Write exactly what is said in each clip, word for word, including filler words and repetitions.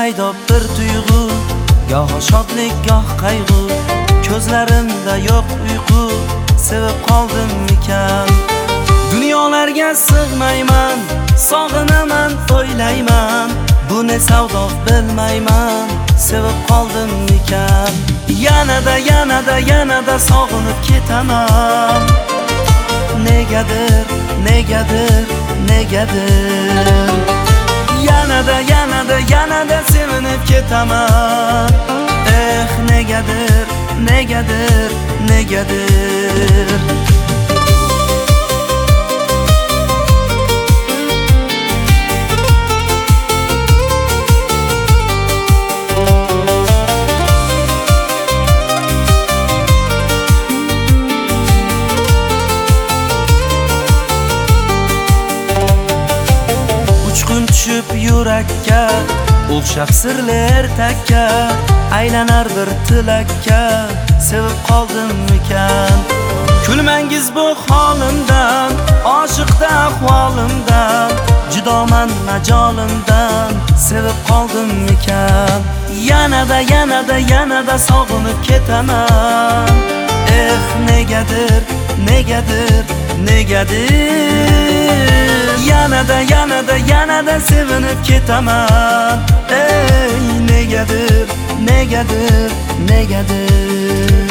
paydo bir tuyg'u, goh shodlik goh qayg'u, ko'zlarimda yo'q uyqu, sevib qoldimmikan. Dunyolarga sig'mayman, sog'inaman, o'ylayman, bu ne savdo bilmayman, sevib qoldimmikan. Yanada yanada yanada sog'inib ketaman. Negadir, negadir, negadir. Yanada yanada yanada sevinib ketaman. Eh, negadir, negadir, negadir. Tushib yurakka, o'xshab sirlar takka, aylanar bir tilakka, sevib qoldimmikan. Kulmangiz bu holimdan, oshiqda ahvolimdan, judoman majolimdan, sevib qoldimmikan. Yanada yanada yanada sog'inib ketaman. Eh, negadir, negadir, negadir. Yanada yanada yanada sevinib ketaman. Ey, negadir, negadir, negadir.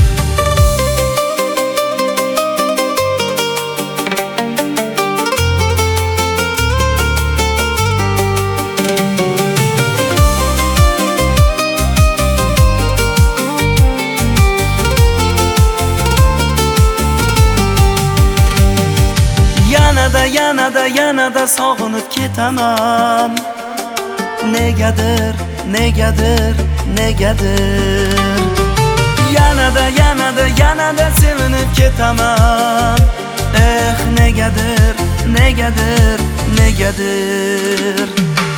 Yanada yanada yanada sog'inib ketaman. Negadir, negadir, negadir. Yanada yanada yanada sevinib ketaman. Eh, negadir, negadir, negadir.